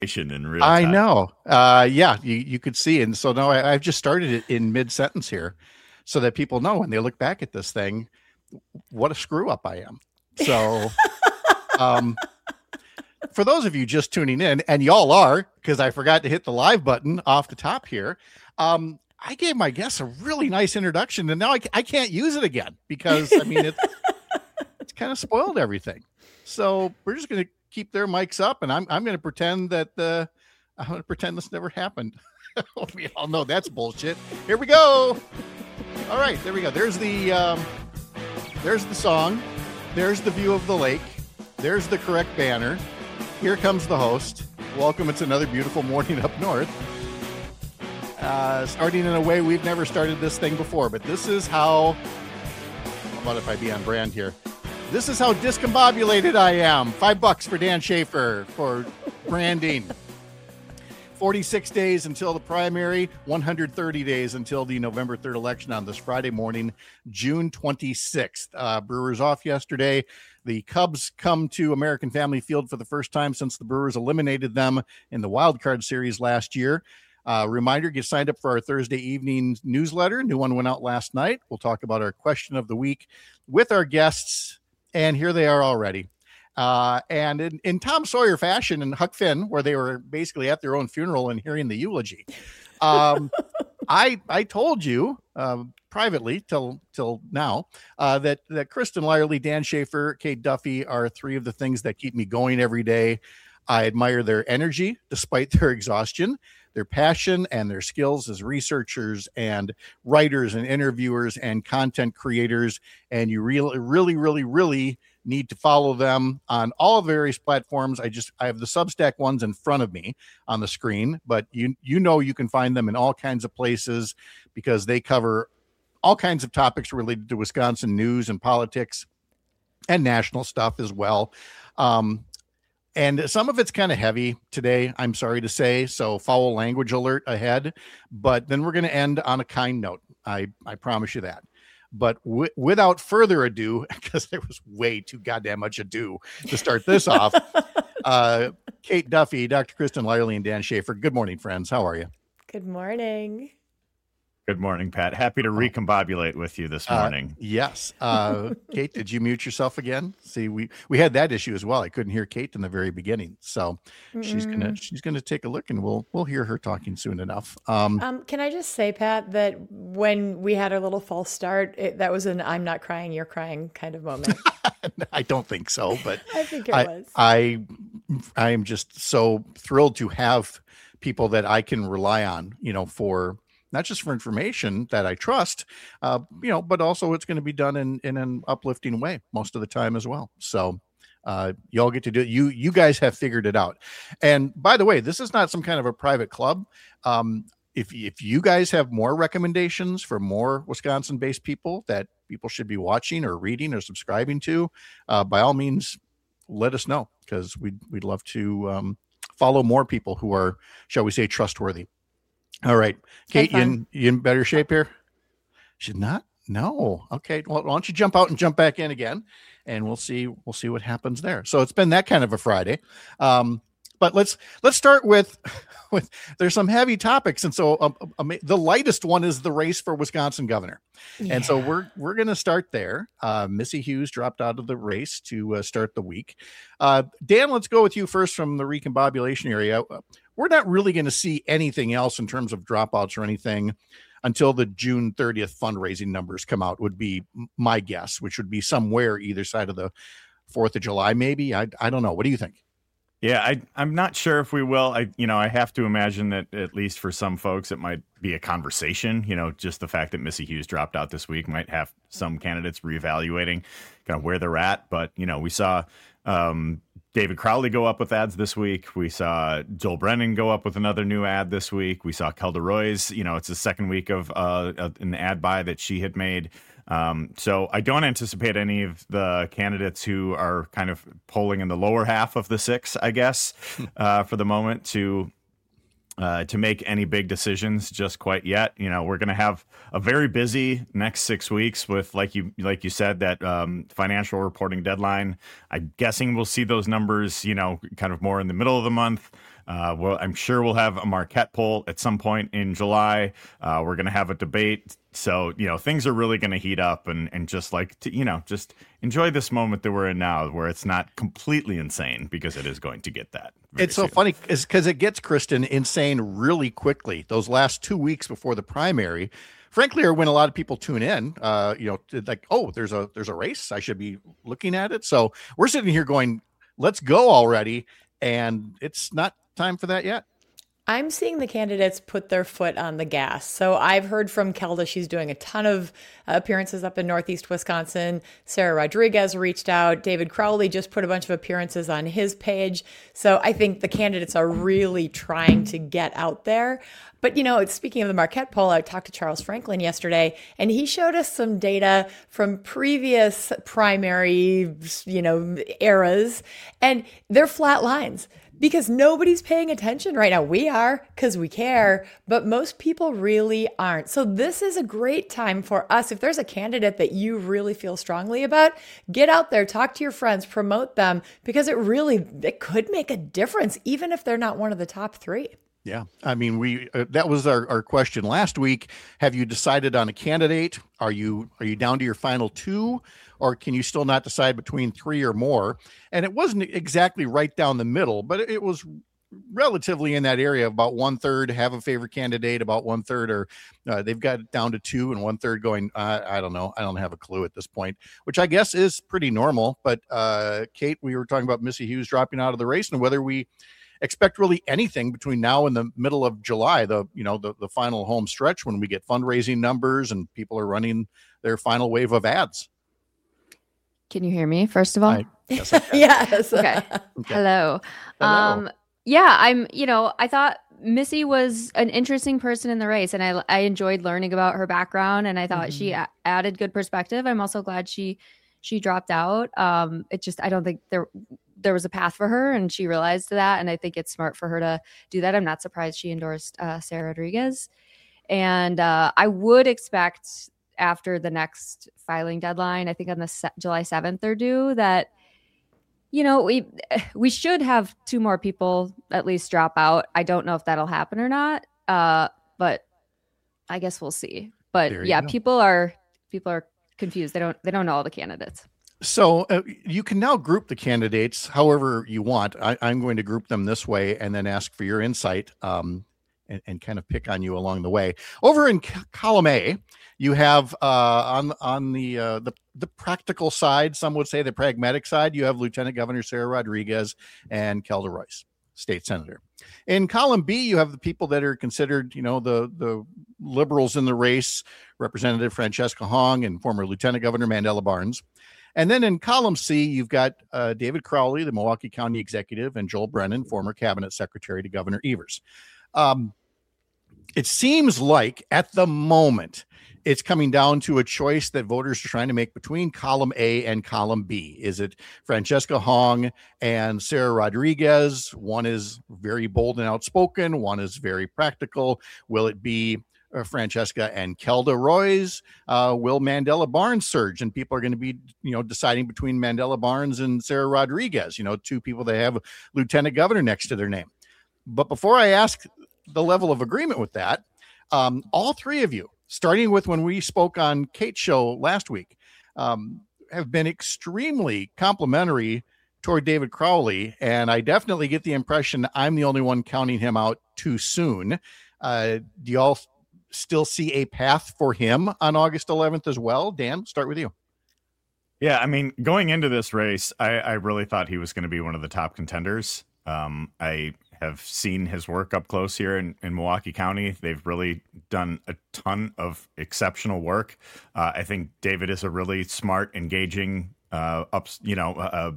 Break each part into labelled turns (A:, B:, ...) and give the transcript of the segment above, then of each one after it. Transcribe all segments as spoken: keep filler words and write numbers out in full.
A: in real
B: I
A: time.
B: know. Uh, yeah, you, you could see. And so now I, I've just started it in mid sentence here so that people know when they look back at this thing, what a screw up I am. So, um, for those of you just tuning in, and y'all are, because I forgot to hit the live button off the top here, um, I gave my guests a really nice introduction, and now I, I can't use it again because, I mean, it, it's kind of spoiled everything. So we're just going to keep their mics up, and I'm, I'm going to pretend that uh, I'm going to pretend this never happened. We all know that's bullshit. Here we go. All right, there we go. There's the um, there's the song. There's the view of the lake. There's the correct banner. Here comes the host. Welcome. It's another beautiful morning up north. Uh, starting in a way we've never started this thing before, but this is how, how about if I be on brand here? This is how discombobulated I am. Five bucks for Dan Schaefer for branding. forty-six days until the primary, one hundred thirty days until the November third election on this Friday morning, June twenty-sixth. Uh, Brewers off yesterday. The Cubs come to American Family Field for the first time since the Brewers eliminated them in the Wild Card Series last year. Uh, reminder, get signed up for our Thursday evening newsletter. New one went out last night. We'll talk about our question of the week with our guests, and here they are already. Uh, and in, in Tom Sawyer fashion and Huck Finn, where they were basically at their own funeral and hearing the eulogy. Um, I I told you uh, privately till till now uh, that that Kristen Lyerly, Dan Schaefer, Kate Duffy are three of the things that keep me going every day. I admire their energy despite their exhaustion, their passion, and their skills as researchers and writers and interviewers and content creators. And you really, really, really, really need to follow them on all various platforms. I just, I have the Substack ones in front of me on the screen, but you, you know, you can find them in all kinds of places because they cover all kinds of topics related to Wisconsin news and politics and national stuff as well. Um, and some of it's kind of heavy today, I'm sorry to say, so foul language alert ahead, but then we're going to end on a kind note. I, I promise you that. But w- without further ado, because there was way too goddamn much ado to start this off, uh, Kate Duffy, Doctor Kristen Lyerly, and Dan Schaefer. Good morning, friends. How are you?
C: Good morning.
A: Good morning, Pat. Happy to recombobulate with you this morning.
B: Uh, yes. Uh, Kate, did you mute yourself again? See, we, we had that issue as well. I couldn't hear Kate in the very beginning. So Mm-mm. she's gonna she's gonna take a look, and we'll we'll hear her talking soon enough. Um,
C: um, can I just say, Pat, that when we had our little false start, it, that was an "I'm not crying, you're crying" kind of moment.
B: I don't think so, but
C: I think it
B: I,
C: was.
B: I I am just so thrilled to have people that I can rely on, you know, for not just for information that I trust, uh, you know, but also it's going to be done in, in an uplifting way most of the time as well. So uh, you all get to do it. You, you guys have figured it out. And by the way, this is not some kind of a private club. Um, if, if you guys have more recommendations for more Wisconsin based people that people should be watching or reading or subscribing to, uh, by all means, let us know, because we'd, we'd love to um, follow more people who are, shall we say, trustworthy. All right, Kate, you in, you in better shape here? Should not? No. Okay. Well, why don't you jump out and jump back in again, and we'll see. We'll see what happens there. So it's been that kind of a Friday, um, but let's let's start with with. There's some heavy topics, and so um, um, the lightest one is the race for Wisconsin governor, yeah. And so we're we're going to start there. Uh, Missy Hughes dropped out of the race to uh, start the week. Uh, Dan, let's go with you first from the recombobulation area. We're not really going to see anything else in terms of dropouts or anything until the June thirtieth fundraising numbers come out, would be my guess, which would be somewhere either side of the fourth of July, maybe. I I don't know. What do you think?
A: Yeah, I, I'm not sure if we will. I, you know, I have to imagine that at least for some folks, it might be a conversation. You know, just the fact that Missy Hughes dropped out this week might have some candidates reevaluating kind of where they're at. But, you know, we saw um, David Crowley go up with ads this week. We saw Joel Brennan go up with another new ad this week. We saw Kelda Roy's, you know, it's the second week of uh, an ad buy that she had made. Um, so I don't anticipate any of the candidates who are kind of polling in the lower half of the six, I guess, uh, for the moment to uh, to make any big decisions just quite yet. You know, we're going to have a very busy next six weeks with, like you like you said, that um, financial reporting deadline. I'm guessing we'll see those numbers, you know, kind of more in the middle of the month. Uh, well, I'm sure we'll have a Marquette poll at some point in July. Uh, we're going to have a debate. So, you know, things are really going to heat up, and, and just like, to, you know, just enjoy this moment that we're in now where it's not completely insane, because it is going to get that.
B: It's so
A: soon.
B: funny because it gets, Kristen, insane really quickly. Those last two weeks before the primary, frankly, are when a lot of people tune in, uh, you know, like, oh, there's a there's a race. I should be looking at it. So we're sitting here going, let's go already. And it's not time for that yet.
C: I'm seeing the candidates put their foot on the gas. So I've heard from Kelda, she's doing a ton of appearances up in Northeast Wisconsin. Sarah Rodriguez reached out. David Crowley just put a bunch of appearances on his page. So I think the candidates are really trying to get out there. But, you know, speaking of the Marquette poll, I talked to Charles Franklin yesterday, and he showed us some data from previous primary, you know, eras, and they're flat lines. Because nobody's paying attention right now. We are, because we care, but most people really aren't. So this is a great time for us. If there's a candidate that you really feel strongly about, get out there, talk to your friends, promote them, because it really, it could make a difference, even if they're not one of the top three.
B: Yeah. I mean, we, uh, that was our, our question last week. Have you decided on a candidate? Are you, are you down to your final two, or can you still not decide between three or more? And it wasn't exactly right down the middle, but it was relatively in that area. About one third have a favorite candidate, about one third are, uh, they've got it down to two, and one third going, uh, I don't know. I don't have a clue at this point, which I guess is pretty normal. But uh, Kate, we were talking about Missy Hughes dropping out of the race, and whether we expect really anything between now and the middle of July, the, you know, the, the final home stretch, when we get fundraising numbers and people are running their final wave of ads.
D: Can you hear me, first of all?
B: I, yes. I can.
C: Yes.
D: Okay.
B: Okay.
D: Hello.
B: Hello.
D: Um, yeah, I'm, you know, I thought Missy was an interesting person in the race, and I, I enjoyed learning about her background, and I thought
C: Mhm.
D: she a- added good perspective. I'm also glad she, she dropped out. Um, it just, I don't think there, there was a path for her, and she realized that. And I think it's smart for her to do that. I'm not surprised she endorsed uh, Sarah Rodriguez. And uh, I would expect after the next filing deadline, I think on the se- July seventh they're due, that, you know, we, we should have two more people at least drop out. I don't know if that'll happen or not, uh, but I guess we'll see. But
B: There you
D: yeah,
B: go.
D: people are, people are confused. They don't, they don't know all the candidates.
B: So uh, you can now group the candidates however you want. I, I'm going to group them this way and then ask for your insight, um, and, and kind of pick on you along the way. Over in c- column A, you have uh, on on the, uh, the the practical side, some would say the pragmatic side, you have Lieutenant Governor Sarah Rodriguez and Kelda Royce, state senator. In column B, you have the people that are considered, you know, the the liberals in the race, Representative Francesca Hong and former Lieutenant Governor Mandela Barnes. And then in column C, you've got uh, David Crowley, the Milwaukee County executive, and Joel Brennan, former cabinet secretary to Governor Evers. Um, it seems like at the moment, it's coming down to a choice that voters are trying to make between column A and column B. Is it Francesca Hong and Sarah Rodriguez? One is very bold and outspoken. One is very practical. Will it be Uh, Francesca and Kelda Royce? Uh, will Mandela Barnes surge? And people are going to be, you know, deciding between Mandela Barnes and Sarah Rodriguez, you know, two people that have lieutenant governor next to their name. But before I ask the level of agreement with that, um, all three of you, starting with when we spoke on Kate's show last week, um, have been extremely complimentary toward David Crowley. And I definitely get the impression I'm the only one counting him out too soon. Uh, do y'all still see a path for him on August eleventh as well? Dan, start with you.
A: Yeah, I mean, going into this race, I, I really thought he was going to be one of the top contenders. Um, I have seen his work up close here in, in Milwaukee County. They've really done a ton of exceptional work. Uh, I think David is a really smart, engaging, uh, ups, you know, uh,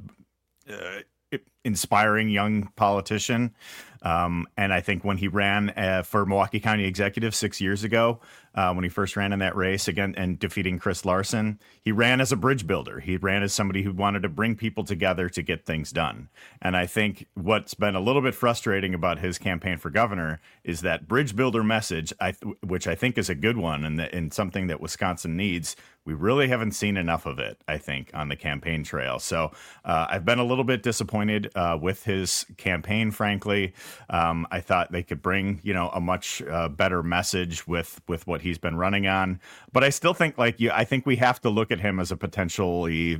A: uh, inspiring young politician. Um, and I think when he ran uh, for Milwaukee County Executive six years ago, uh, when he first ran in that race again and defeating Chris Larson, he ran as a bridge builder. He ran as somebody who wanted to bring people together to get things done. And I think what's been a little bit frustrating about his campaign for governor is that bridge builder message, I th- which I think is a good one and, that, and something that Wisconsin needs. We really haven't seen enough of it, I think, on the campaign trail. So uh, I've been a little bit disappointed uh, with his campaign, frankly. Um, I thought they could bring, you know, a much uh, better message with with what he's been running on. But I still think, like, you, I think we have to look at him as a potentially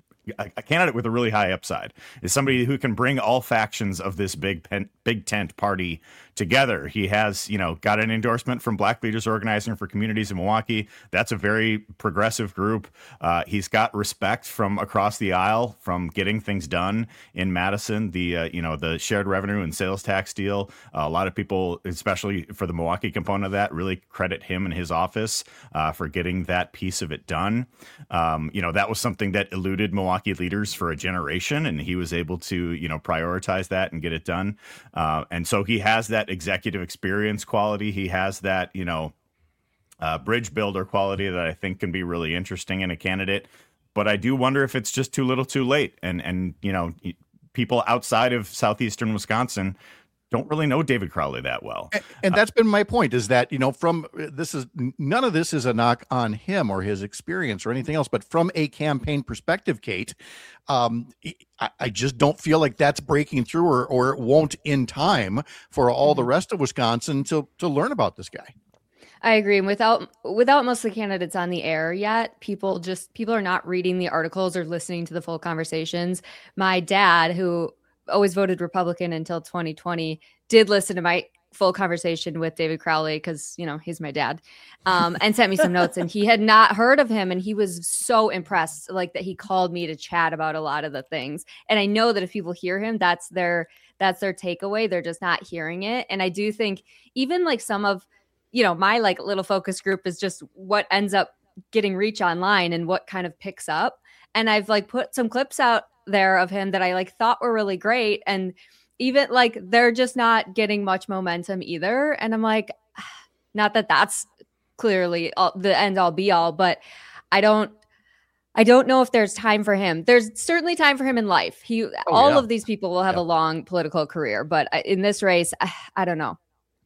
A: a, a candidate with a really high upside, is somebody who can bring all factions of this big pen, big tent party together. He has, you know, got an endorsement from Black Leaders Organizing for Communities in Milwaukee. That's a very progressive group. Uh, he's got respect from across the aisle from getting things done in Madison. The, uh, you know, the shared revenue and sales tax deal. Uh, a lot of people, especially for the Milwaukee component of that, really credit him and his office uh, for getting that piece of it done. Um, you know, that was something that eluded Milwaukee leaders for a generation, and he was able to, you know, prioritize that and get it done. Uh, and so he has that executive experience quality. He has that, you know, uh, bridge builder quality that I think can be really interesting in a candidate. But I do wonder if it's just too little too late. And, and you know, people outside of southeastern Wisconsin don't really know David Crowley that well.
B: And, and that's been my point, is that, you know, from this is none of this is a knock on him or his experience or anything else, but from a campaign perspective, Kate, um, I, I just don't feel like that's breaking through, or, or it won't in time for all the rest of Wisconsin to, to learn about this guy.
D: I agree. And without without most of the candidates on the air yet, people just people are not reading the articles or listening to the full conversations. My dad, who always voted Republican until twenty twenty, did listen to my full conversation with David Crowley because, you know, he's my dad, um, and sent me some notes, and he had not heard of him. And he was so impressed, like, that he called me to chat about a lot of the things. And I know that if people hear him, that's their, that's their takeaway. They're just not hearing it. And I do think even like some of, you know, my like little focus group is just what ends up getting reach online and what kind of picks up. And I've like put some clips out there of him that I like thought were really great, and even like they're just not getting much momentum either. And I'm like, not that that's clearly all, the end all be all, but I don't I don't know if there's time for him. There's certainly time for him in life. He oh, all yeah. of these people will have yeah. a long political career, but in this race, I, I don't know.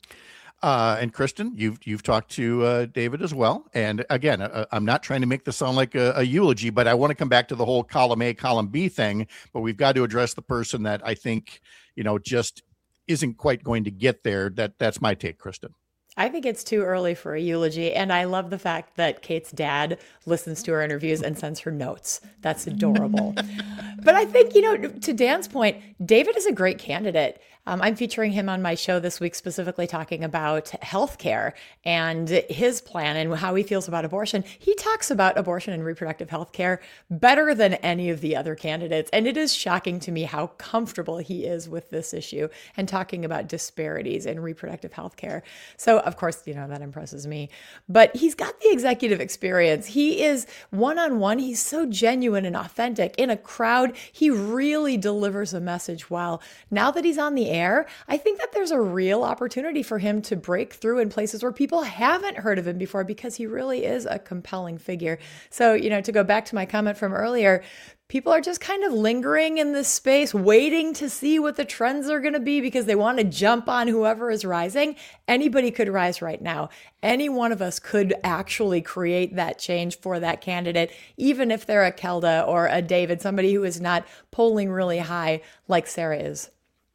B: Uh, and Kristen, you've you've talked to uh, David as well. And again, uh, I'm not trying to make this sound like a, a eulogy, but I want to come back to the whole column A, column B thing. But we've got to address the person that I think, you know, just isn't quite going to get there. That that's my take, Kristen.
C: I think it's too early for a eulogy. And I love the fact that Kate's dad listens to her interviews and sends her notes. That's adorable. But I think, you know, to Dan's point, David is a great candidate. Um, I'm featuring him on my show this week, specifically talking about healthcare and his plan and how he feels about abortion. He talks about abortion and reproductive health care better than any of the other candidates. And it is shocking to me how comfortable he is with this issue and talking about disparities in reproductive health care. So, of course, you know, that impresses me. But he's got the executive experience. He is one-on-one. He's so genuine and authentic. In a crowd, he really delivers a message well. Now that he's on the air, I think that there's a real opportunity for him to break through in places where people haven't heard of him before, because he really is a compelling figure. So, you know, to go back to my comment from earlier, people are just kind of lingering in this space, waiting to see what the trends are going to be because they want to jump on whoever is rising. Anybody could rise right now. Any one of us could actually create that change for that candidate, even if they're a Kelda or a David, somebody who is not polling really high like Sarah is.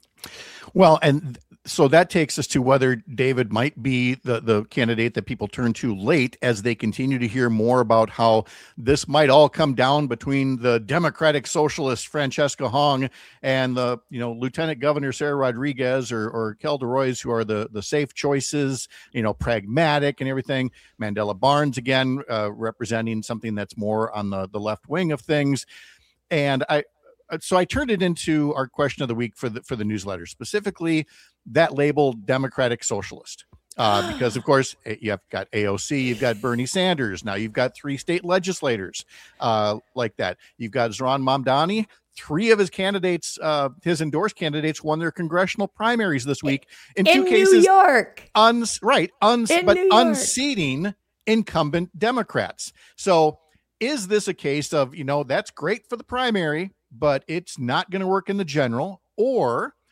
B: Well, and so that takes us to whether David might be the, the candidate that people turn to late as they continue to hear more about how this might all come down between the Democratic Socialist Francesca Hong and the, you know, Lieutenant Governor Sarah Rodriguez or, or Kelda Roys, who are the, the safe choices, you know, pragmatic and everything. Mandela Barnes, again, uh, representing something that's more on the, the left wing of things. And I, So I turned it into our question of the week for the for the newsletter, specifically that label Democratic Socialist, uh, because, of course, you've got A O C, you've got Bernie Sanders. Now you've got three state legislators uh, like that. You've got Zohran Mamdani. Three of his candidates, uh, his endorsed candidates, won their congressional primaries this week. In,
C: in
B: two cases,
C: New York.
B: Uns, right, uns,
C: in
B: but
C: New York.
B: unseating incumbent Democrats. So is this a case of, you know, that's great for the primary, but it's not going to work in the general? Or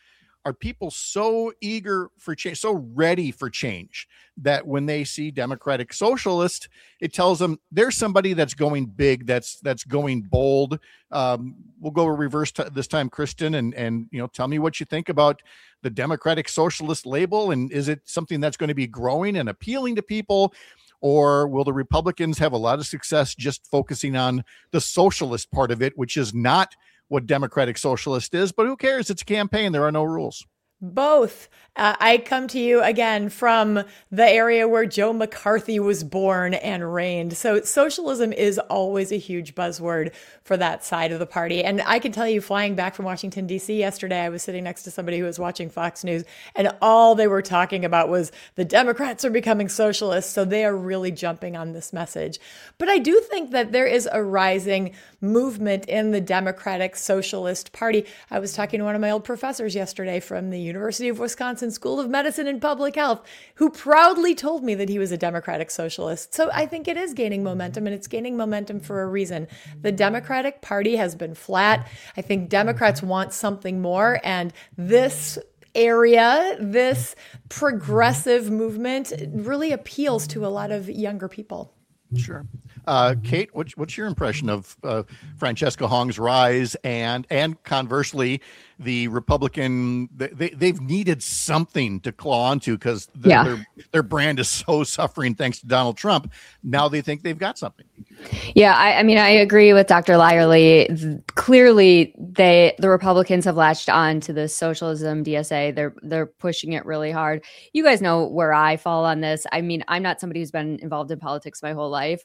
B: are people so eager for change, so ready for change, that when they see Democratic Socialist, it tells them there's somebody that's going big, that's that's going bold. Um, we'll go reverse t- this time, Kristen, and and you know, tell me what you think about the Democratic Socialist label, and is it something that's going to be growing and appealing to people? Or will the Republicans have a lot of success just focusing on the socialist part of it, which is not what Democratic Socialist is? But who cares? It's a campaign. There are no rules.
C: Both. Uh, I come to you again from the area where Joe McCarthy was born and reigned. So socialism is always a huge buzzword for that side of the party. And I can tell you, flying back from Washington, D C yesterday, I was sitting next to somebody who was watching Fox News, and all they were talking about was the Democrats are becoming socialists. So they are really jumping on this message. But I do think that there is a rising movement in the Democratic Socialist Party. I was talking to one of my old professors yesterday from the University of Wisconsin School of Medicine and Public Health, who proudly told me that he was a Democratic Socialist. So I think it is gaining momentum, and it's gaining momentum for a reason. The Democratic Party has been flat. I think Democrats want something more, and this area, this progressive movement really appeals to a lot of younger people.
B: Sure. Uh, Kate, what's, what's your impression of uh, Francesca Hong's rise, and and conversely, the Republican, they, they've needed something to claw onto because the,
D: yeah.
B: their, their brand is so suffering thanks to Donald Trump. Now they think they've got something.
D: Yeah, I, I mean, I agree with Doctor Lyerly. Clearly, they the Republicans have latched on to the socialism D S A. They're they're pushing it really hard. You guys know where I fall on this. I mean, I'm not somebody who's been involved in politics my whole life.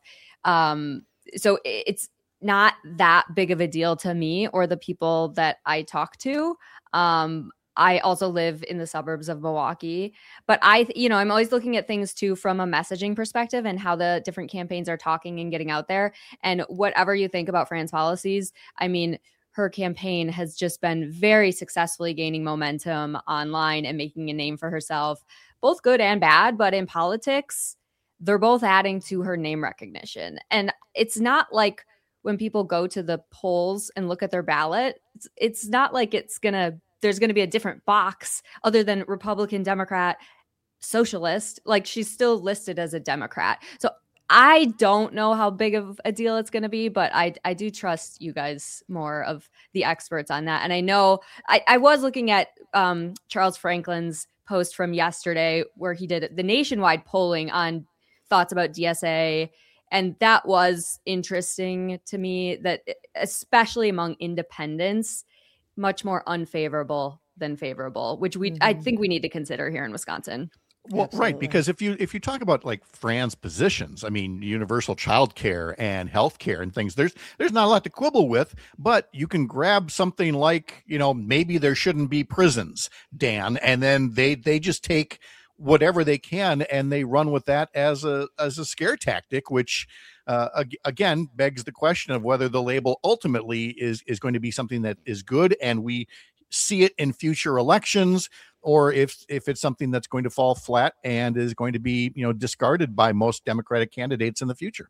D: Um, so it's not that big of a deal to me or the people that I talk to. Um, I also live in the suburbs of Milwaukee, but I, you know, I'm always looking at things too from a messaging perspective and how the different campaigns are talking and getting out there. And whatever you think about Fran's policies, I mean, her campaign has just been very successfully gaining momentum online and making a name for herself, both good and bad. But in politics, they're both adding to her name recognition. And it's not like when people go to the polls and look at their ballot, it's, it's not like it's going to, there's going to be a different box other than Republican, Democrat, socialist. Like, she's still listed as a Democrat. So I don't know how big of a deal it's going to be, but I I do trust you guys more of the experts on that. And I know I, I was looking at um, Charles Franklin's post from yesterday where he did the nationwide polling on thoughts about D S A. And that was interesting to me, that especially among independents, much more unfavorable than favorable, which we mm-hmm. I think we need to consider here in Wisconsin.
B: Well,
C: Absolutely.
B: right, because if you if you talk about like Fran's positions, I mean, universal child care and health care and things, there's there's not a lot to quibble with, but you can grab something like, you know, maybe there shouldn't be prisons, Dan, and then they they just take whatever they can and they run with that as a as a scare tactic, which uh, ag- again begs the question of whether the label ultimately is is going to be something that is good and we see it in future elections, or if if it's something that's going to fall flat and is going to be, you know, discarded by most Democratic candidates in the future.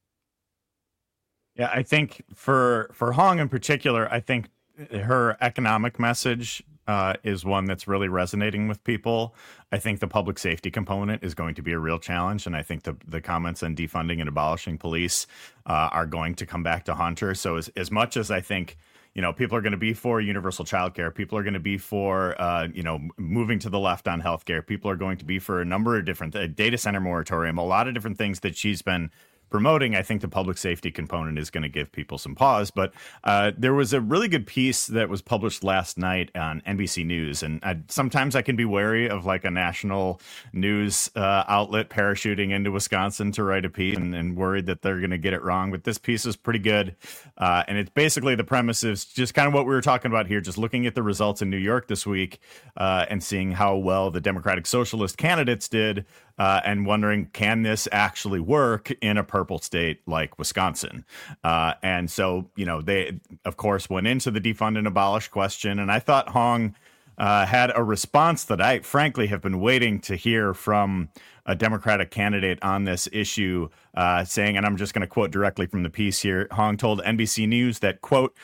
A: Yeah, I think for for Hong in particular, I think her economic message uh, is one that's really resonating with people. I think the public safety component is going to be a real challenge, and I think the the comments on defunding and abolishing police uh, are going to come back to haunt her. So as as much as I think, you know, people are going to be for universal childcare, people are going to be for, uh, you know, moving to the left on healthcare, people are going to be for a number of different uh, data center moratorium, a lot of different things that she's been promoting. I think the public safety component is going to give people some pause. But uh, there was a really good piece that was published last night on N B C News. And I, sometimes I can be wary of like a national news uh, outlet parachuting into Wisconsin to write a piece and, and worried that they're going to get it wrong. But this piece is pretty good. Uh, and it's basically the premise is just kind of what we were talking about here, just looking at the results in New York this week uh, and seeing how well the Democratic Socialist candidates did. Uh, and wondering, can this actually work in a purple state like Wisconsin? Uh, and so, you know, they, of course, went into the defund and abolish question. And I thought Hong uh, had a response that I, frankly, have been waiting to hear from a Democratic candidate on this issue, uh, saying, and I'm just going to quote directly from the piece here, Hong told N B C News that, quote,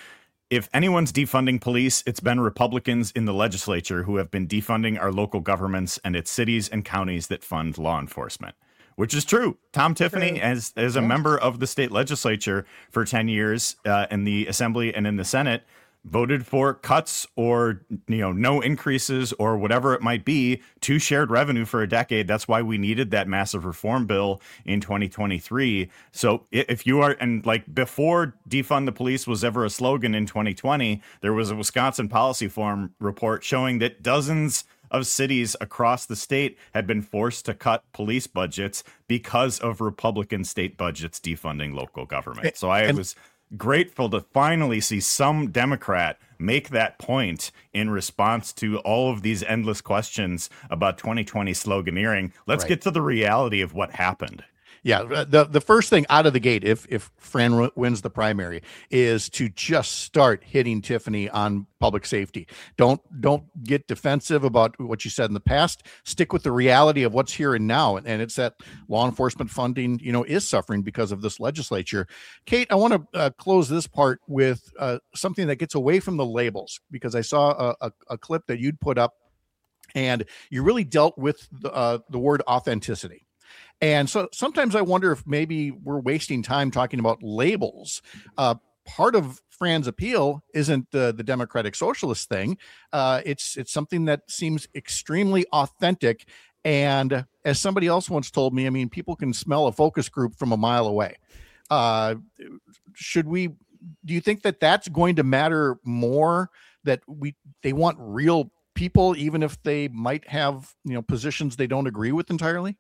A: if anyone's defunding police, it's been Republicans in the legislature who have been defunding our local governments and its cities and counties that fund law enforcement, which is true. Tom Tiffany, true. as as a yeah. member of the state legislature for ten years uh, in the Assembly and in the Senate, voted for cuts or, you know, no increases or whatever it might be to shared revenue for a decade. That's why we needed that massive reform bill in twenty twenty-three. So if you are, and like before defund the police was ever a slogan in twenty twenty, there was a Wisconsin Policy Forum report showing that dozens of cities across the state had been forced to cut police budgets because of Republican state budgets defunding local government. So I and- was grateful to finally see some Democrat make that point in response to all of these endless questions about twenty twenty sloganeering. Let's right. get to the reality of what happened.
B: Yeah, the the first thing out of the gate, if if Fran w- wins the primary, is to just start hitting Tiffany on public safety. Don't don't get defensive about what you said in the past. Stick with the reality of what's here and now, and, and it's that law enforcement funding, you know, is suffering because of this legislature. Kate, I want to uh, close this part with uh, something that gets away from the labels, because I saw a, a, a clip that you'd put up, and you really dealt with the, uh, the word authenticity. And so sometimes I wonder if maybe we're wasting time talking about labels. Uh, part of Fran's appeal isn't uh, the Democratic Socialist thing. Uh, it's it's something that seems extremely authentic. And as somebody else once told me, I mean, people can smell a focus group from a mile away. Uh, should we? Do you think that that's going to matter more? That we they want real people, even if they might have, you know, positions they don't agree with entirely?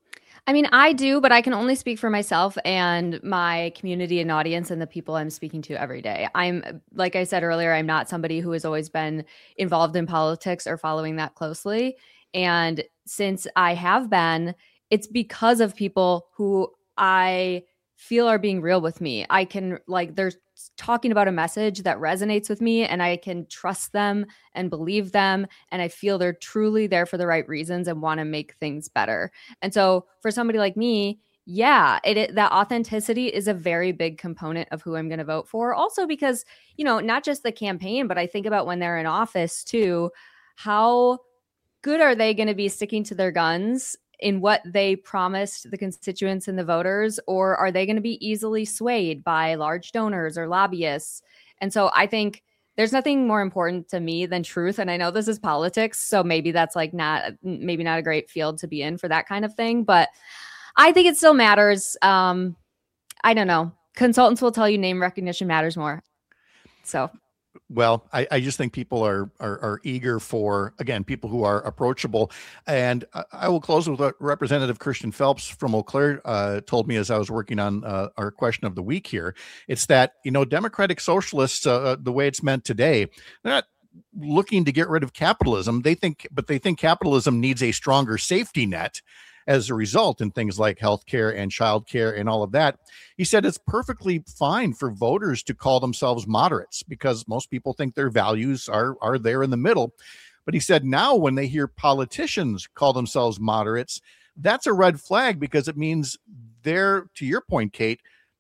D: I mean, I do, but I can only speak for myself and my community and audience and the people I'm speaking to every day. I'm, like I said earlier, I'm not somebody who has always been involved in politics or following that closely. And since I have been, it's because of people who I feel are being real with me. I can, like, they're talking about a message that resonates with me, and I can trust them and believe them, and I feel they're truly there for the right reasons and want to make things better. And so for somebody like me, yeah, it, it that authenticity is a very big component of who I'm going to vote for. Also because, you know, not just the campaign, but I think about when they're in office too, how good are they going to be sticking to their guns in what they promised the constituents and the voters, or are they going to be easily swayed by large donors or lobbyists? And so I think there's nothing more important to me than truth. And I know this is politics, so maybe that's like not, maybe not a great field to be in for that kind of thing, but I think it still matters. Um, I don't know. Consultants will tell you name recognition matters more. So.
B: Well, I, I just think people are, are are eager for, again, people who are approachable. And I, I will close with what Representative Christian Phelps from Eau Claire uh, told me as I was working on uh, our question of the week here. It's that, you know, Democratic Socialists, uh, the way it's meant today, they're not looking to get rid of capitalism. They think, but they think capitalism needs a stronger safety net as a result in things like healthcare and childcare and all of that. He said it's perfectly fine for voters to call themselves moderates because most people think their values are, are there in the middle. But he said now when they hear politicians call themselves moderates, that's a red flag because it means they're, to your point, Kate,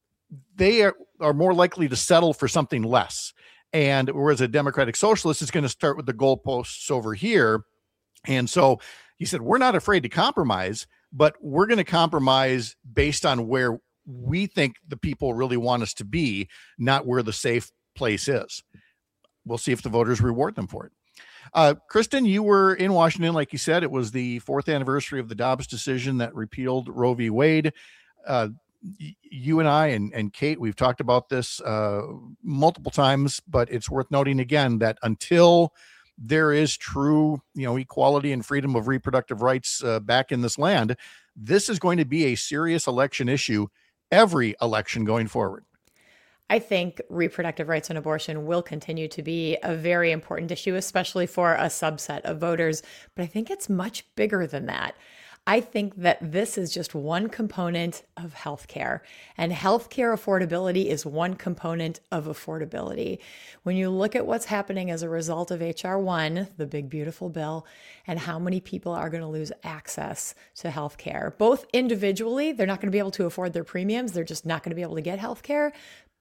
B: they are, are more likely to settle for something less. And whereas a Democratic Socialist is going to start with the goalposts over here. And so he said, we're not afraid to compromise, but we're going to compromise based on where we think the people really want us to be, not where the safe place is. We'll see if the voters reward them for it. Uh, Kristen, you were in Washington, like you said. It was the fourth anniversary of the Dobbs decision that repealed Roe v. Wade. Uh, y- you and I and, and Kate, we've talked about this uh, multiple times, but it's worth noting again that until there is true, you know, equality and freedom of reproductive rights uh, back in this land, this is going to be a serious election issue every election going forward.
C: I think reproductive rights and abortion will continue to be a very important issue, especially for a subset of voters. But I think it's much bigger than that. I think that this is just one component of healthcare, and healthcare affordability is one component of affordability. When you look at what's happening as a result of H R one, the big, beautiful bill, and how many people are going to lose access to healthcare, both individually, they're not going to be able to afford their premiums. They're just not going to be able to get healthcare.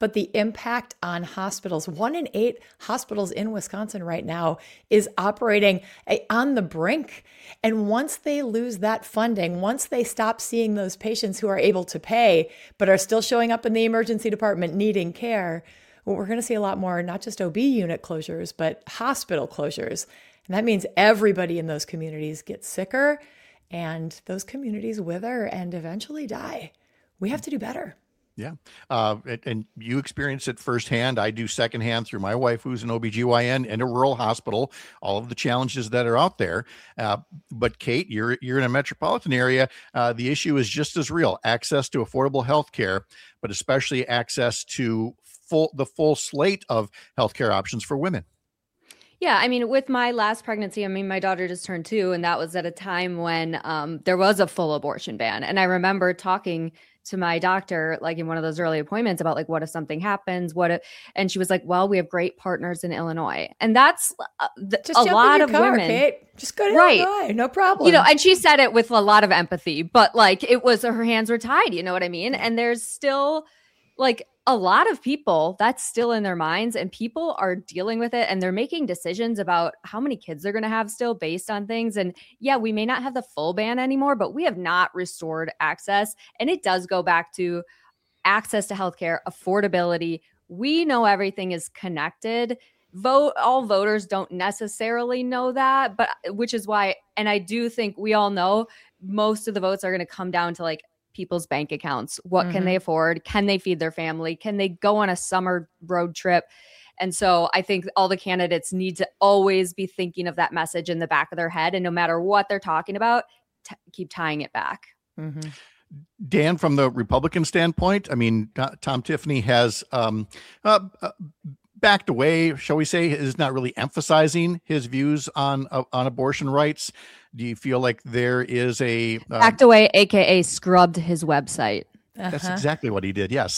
C: but the impact on hospitals, one in eight hospitals in Wisconsin right now is operating on the brink. And once they lose that funding, once they stop seeing those patients who are able to pay, but are still showing up in the emergency department needing care, well, we're going to see a lot more, not just O B unit closures, but hospital closures. And that means everybody in those communities gets sicker and those communities wither and eventually die. We have to do better.
B: Yeah. Uh, and, and you experience it firsthand. I do secondhand through my wife, who's an O B G Y N in a rural hospital, all of the challenges that are out there. Uh, but Kate, you're, you're in a metropolitan area. Uh, the issue is just as real: access to affordable health care, but especially access to full, the full slate of healthcare options for women.
D: Yeah, I mean, with my last pregnancy, I mean, my daughter just turned two, and that was at a time when um, there was a full abortion ban. And I remember talking to my doctor, like in one of those early appointments, about like, what if something happens? What if, and she was like, well, we have great partners in Illinois. And that's uh, the,
C: Just
D: a
C: jump
D: lot
C: in your
D: of
C: car,
D: women.
C: Kate. Just go to
D: Right.
C: Illinois, no problem.
D: You know, and she said it with a lot of empathy, but like it was, her hands were tied, you know what I mean? And there's still like a lot of people that's still in their minds, and people are dealing with it, and they're making decisions about how many kids they're going to have still based on things. And yeah, we may not have the full ban anymore, but we have not restored access. And it does go back to access to healthcare, affordability. We know everything is connected. Vote, all voters don't necessarily know that, but which is why, and I do think we all know most of the votes are going to come down to like people's bank accounts. What
C: Mm-hmm.
D: can they afford? Can they feed their family? Can they go on a summer road trip? And so I think all the candidates need to always be thinking of that message in the back of their head. And no matter what they're talking about, t- keep tying it back.
C: Mm-hmm.
B: Dan, from the Republican standpoint, I mean, Tom Tiffany has um, uh, uh, backed away, shall we say, is not really emphasizing his views on uh, on abortion rights. Do you feel like there is a uh,
D: Backed away, A K A scrubbed his website.
B: That's
C: Uh-huh.
B: exactly what he did. Yes.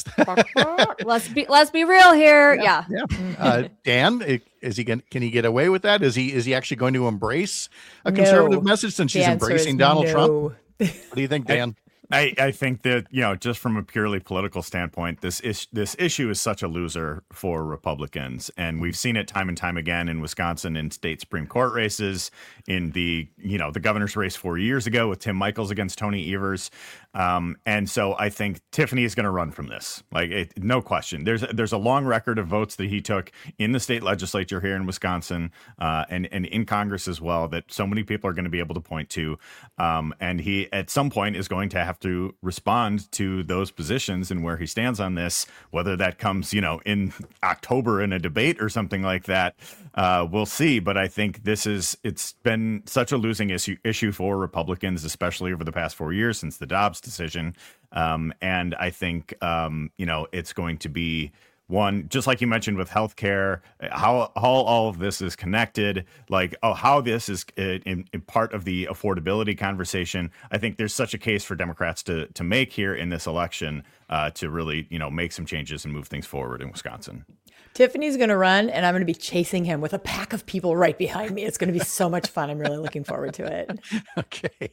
D: let's be let's be real here. Yeah.
B: Yeah. Uh, Dan, is he going? Can he get away with that? Is he is he actually going to embrace a conservative
C: No.
B: message since
C: The
B: she's
C: answer
B: embracing
C: is
B: Donald
C: no.
B: Trump? What do you think, Dan?
A: I, I think that, you know, just from a purely political standpoint, this is this issue is such a loser for Republicans. And we've seen it time and time again in Wisconsin in state Supreme Court races, in the, you know, the governor's race four years ago with Tim Michaels against Tony Evers. Um, and so I think Tiffany is going to run from this. Like, it, no question. There's there's a long record of votes that he took in the state legislature here in Wisconsin uh, and, and in Congress as well that so many people are going to be able to point to. Um, and he, at some point, is going to have to respond to those positions and where he stands on this, whether that comes, you know, in October in a debate or something like that. Uh, we'll see. But I think this is, it's been such a losing issue issue for Republicans, especially over the past four years since the Dobbs decision. Um, and I think, um, you know, it's going to be one, just like you mentioned with healthcare, how, how all of this is connected, like, oh, how this is in, in part of the affordability conversation. I think there's such a case for Democrats to to make here in this election uh, to really, you know, make some changes and move things forward in Wisconsin.
C: Tiffany's going to run, and I'm going to be chasing him with a pack of people right behind me. It's going to be so much fun. I'm really looking forward to it.
B: Okay.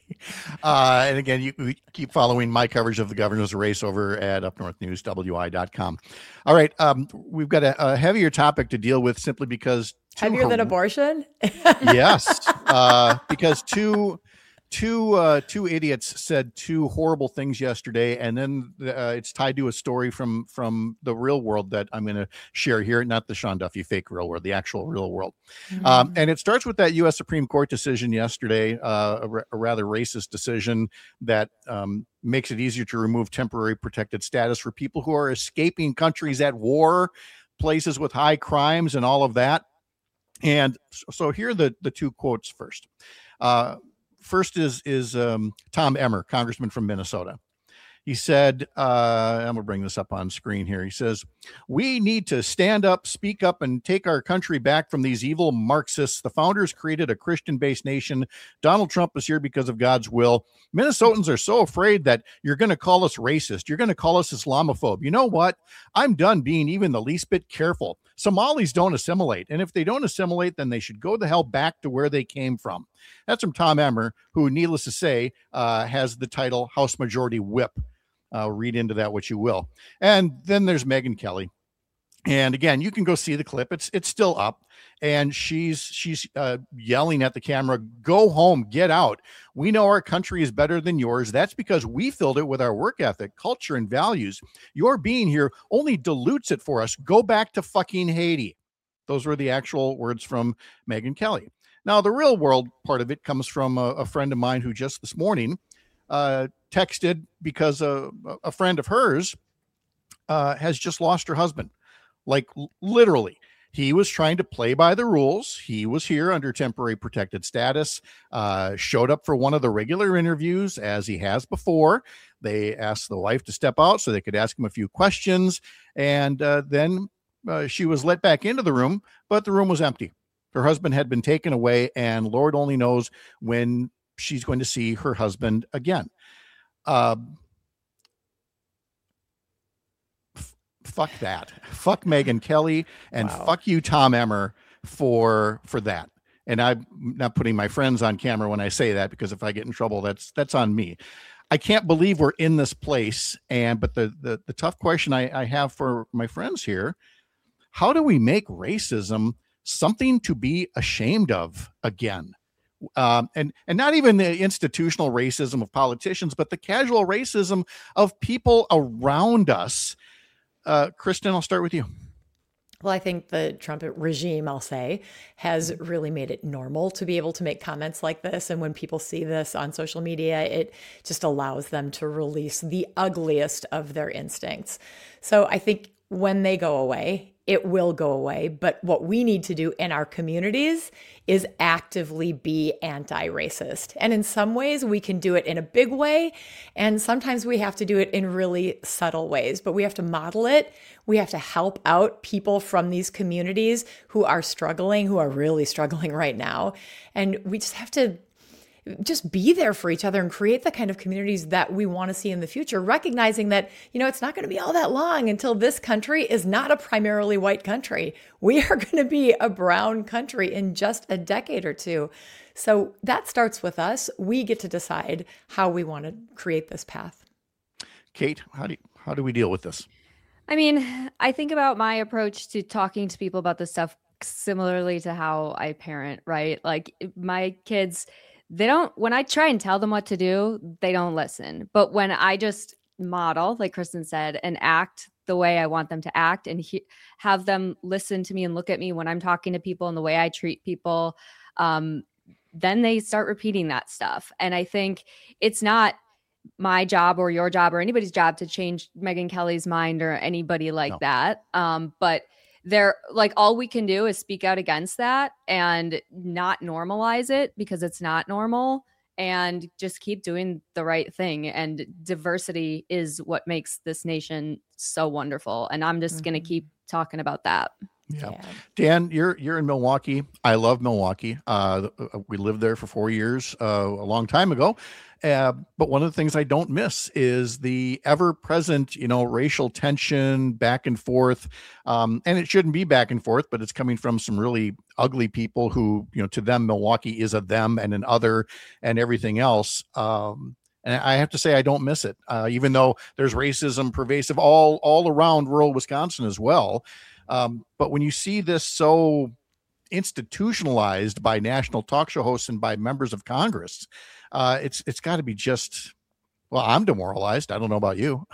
B: Uh, and again, you, you keep following my coverage of the governor's race over at up north news w i dot com. All right. Um, we've got a, a heavier topic to deal with simply because.
C: Heavier than abortion?
B: Yes. Uh, because two. Two uh, two idiots said two horrible things yesterday, and then uh, it's tied to a story from from the real world that I'm going to share here, not the Sean Duffy fake real world, the actual real world. Mm-hmm. Um, and it starts with that U S Supreme Court decision yesterday, uh, a, a rather racist decision that um, makes it easier to remove temporary protected status for people who are escaping countries at war, places with high crimes, and all of that. And so here are the the two quotes first. Uh, First is is um, Tom Emmer, congressman from Minnesota. He said, uh, I'm going to bring this up on screen here. He says, we need to stand up, speak up, and take our country back from these evil Marxists. The founders created a Christian-based nation. Donald Trump is here because of God's will. Minnesotans are so afraid that you're going to call us racist. You're going to call us Islamophobe. You know what? I'm done being even the least bit careful. Somalis don't assimilate. And if they don't assimilate, then they should go the hell back to where they came from. That's from Tom Emmer, who, needless to say, uh, has the title House Majority Whip. Uh, read into that what you will. And then there's Megyn Kelly. And again, you can go see the clip. It's it's still up, and she's she's uh, yelling at the camera, "Go home, get out. We know our country is better than yours. That's because we filled it with our work ethic, culture, and values. Your being here only dilutes it for us. Go back to fucking Haiti." Those were the actual words from Megyn Kelly. Now, the real world part of it comes from a, a friend of mine who just this morning uh, texted because a, a friend of hers uh, has just lost her husband. Like literally, he was trying to play by the rules. He was here under temporary protected status, uh, showed up for one of the regular interviews as he has before. They asked the wife to step out so they could ask him a few questions. And uh, then uh, she was let back into the room, but the room was empty. Her husband had been taken away, and Lord only knows when she's going to see her husband again. Uh, Fuck that. Fuck Megyn Kelly, and
C: Wow.
B: fuck you, Tom Emmer, for for that. And I'm not putting my friends on camera when I say that, because if I get in trouble, that's that's on me. I can't believe we're in this place. And but the the, the tough question I, I have for my friends here: how do we make racism something to be ashamed of again? Um, and and not even the institutional racism of politicians, but the casual racism of people around us. Uh, Kristen, I'll start with you.
C: Well, I think the Trump regime, I'll say, has really made it normal to be able to make comments like this. And when people see this on social media, it just allows them to release the ugliest of their instincts. So I think when they go away, it will go away. But what we need to do in our communities is actively be anti-racist. And in some ways, we can do it in a big way. And sometimes we have to do it in really subtle ways. But we have to model it. We have to help out people from these communities who are struggling, who are really struggling right now. And we just have to just be there for each other and create the kind of communities that we want to see in the future, recognizing that, you know, it's not going to be all that long until this country is not a primarily white country. We are going to be a brown country in just a decade or two. So that starts with us. We get to decide how we want to create this path.
B: Kate, how do you, how do we deal with this?
D: I mean, I think about my approach to talking to people about this stuff similarly to how I parent, right? Like my kids, they don't, when I try and tell them what to do, they don't listen. But when I just model, like Kristen said, and act the way I want them to act, and he, have them listen to me and look at me when I'm talking to people and the way I treat people, um, then they start repeating that stuff. And I think it's not my job or your job or anybody's job to change Megyn Kelly's mind or anybody like no. that. Um, but They're like, all we can do is speak out against that and not normalize it because it's not normal, and just keep doing the right thing. And diversity is what makes this nation so wonderful. And I'm just mm-hmm. going to keep talking about that.
B: Yeah. yeah. Dan, you're you're in Milwaukee. I love Milwaukee. Uh, we lived there for four years uh, a long time ago. Uh, but one of the things I don't miss is the ever-present, you know, racial tension back and forth. Um, and it shouldn't be back and forth, but it's coming from some really ugly people who, you know, to them, Milwaukee is a them and an other and everything else. Um, and I have to say, I don't miss it, uh, even though there's racism pervasive all, all around rural Wisconsin as well. Um, but when you see this so institutionalized by national talk show hosts and by members of Congress, uh, it's it's got to be just, well, I'm demoralized. I don't know about you.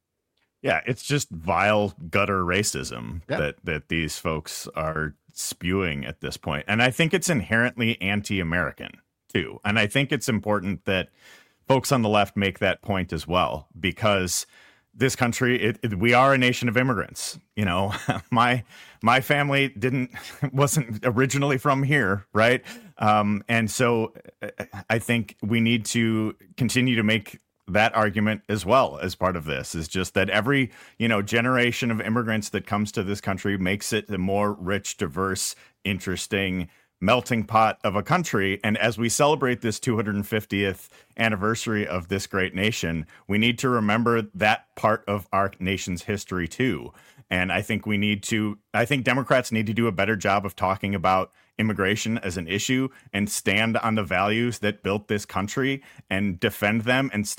A: Yeah, it's just vile gutter racism
B: yeah.
A: that that these folks are spewing at this point. And I think it's inherently anti-American, too. And I think it's important that folks on the left make that point as well, because this country, it, it, we are a nation of immigrants. You know, my my family didn't wasn't originally from here, right? Um, and so I think we need to continue to make that argument as well as part of this. Is just that every, you know, generation of immigrants that comes to this country makes it a more rich, diverse, interesting melting pot of a country. And as we celebrate this two hundred fiftieth anniversary of this great nation, we need to remember that part of our nation's history too. And I think we need to, I think Democrats need to do a better job of talking about immigration as an issue and stand on the values that built this country and defend them and stop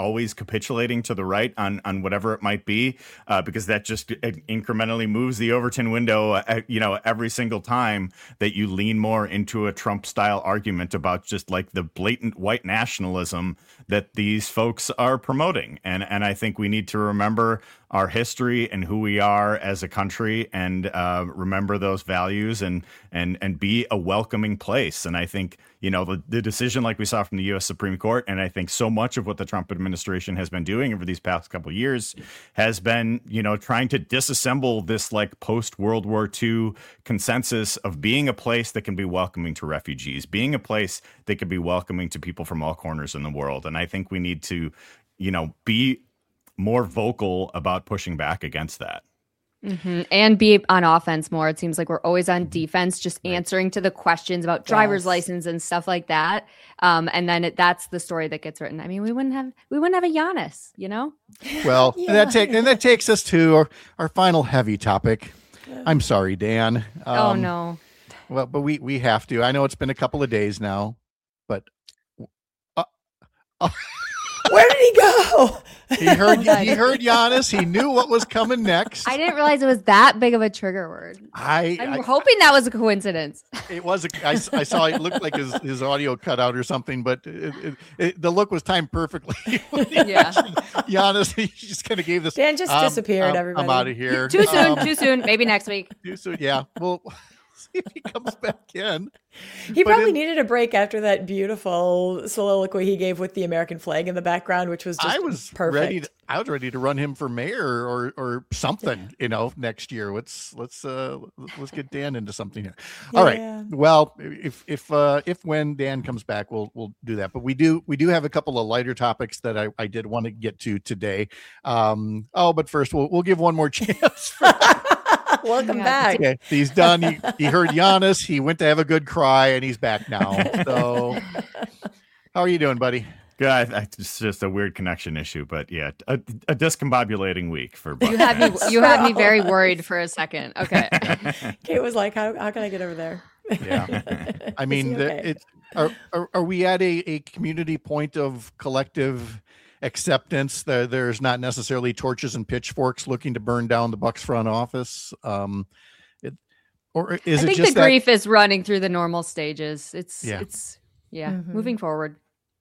A: always capitulating to the right on on whatever it might be, uh, because that just incrementally moves the Overton window, uh, you know, every single time that you lean more into a Trump style argument about just like the blatant white nationalism that these folks are promoting. And and I think we need to remember our history and who we are as a country, and uh, remember those values, and and and be a welcoming place. And I think, you know, the, the decision like we saw from the U S Supreme Court, and I think so much of what the Trump administration has been doing over these past couple of years has been, you know, trying to disassemble this like post World War Two consensus of being a place that can be welcoming to refugees, being a place that can be welcoming to people from all corners in the world. And I think we need to, you know, be more vocal about pushing back against that.
D: Mm-hmm. And be on offense more. It seems like we're always on defense, just right. answering to the questions about driver's yes. license and stuff like that. Um, and then it, that's the story that gets written. I mean, we wouldn't have we wouldn't have a Giannis, you know.
B: Well,
C: yeah.
B: and that take and that takes us to our, our final heavy topic. I'm sorry, Dan. Um,
D: oh no.
B: Well, but we we have to. I know it's been a couple of days now, but. Uh, uh,
C: Where did he go?
B: He heard he heard Giannis. He knew what was coming next.
D: I didn't realize it was that big of a trigger word.
B: I,
D: I'm
B: I,
D: hoping that was a coincidence.
B: It was. A, I, I saw it looked like his, his audio cut out or something, but it, it, it, the look was timed perfectly.
D: Yeah.
B: Giannis, he just kind of gave this.
C: Dan just
B: um,
C: disappeared.
B: Um,
C: everybody,
B: I'm out of here.
D: Too soon.
B: Um,
D: too soon. Maybe next week.
B: Too soon. Yeah. Well, see if he comes back in.
C: He
B: But
C: probably
B: in-
C: needed a break after that beautiful soliloquy he gave with the American flag in the background, which was just
B: I was
C: perfect.
B: ready. To, I was ready to run him for mayor or or something, you know, next year. Let's let's uh let's get Dan into something here. All
C: Yeah.
B: right. Well, if if uh if when Dan comes back, we'll we'll do that. But we do we do have a couple of lighter topics that I, I did want to get to today. Um oh, but first we'll we'll give one more chance. For,
C: Welcome
D: Yeah.
C: back.
B: okay, he's done. He he heard Giannis. He went to have a good cry, and he's back now. So, how are you doing, buddy?
A: Good. I, I, it's just a weird connection issue, but yeah, a, a discombobulating week for Buck
D: You had me.
A: fans.
D: You had me very worried for a second. Okay.
C: Kate was like, how, how can I get over there?
B: Yeah. I mean,
C: he
B: the,
C: okay?
B: it, are, are are we at a, a community point of collective acceptance? There, there's not necessarily torches and pitchforks looking to burn down the Bucks front office. Um, it, or is
D: I
B: it
D: think
B: just
D: the
B: that?
D: grief is running through the normal stages. It's
B: Yeah.
D: it's yeah,
C: Mhm.
D: moving forward.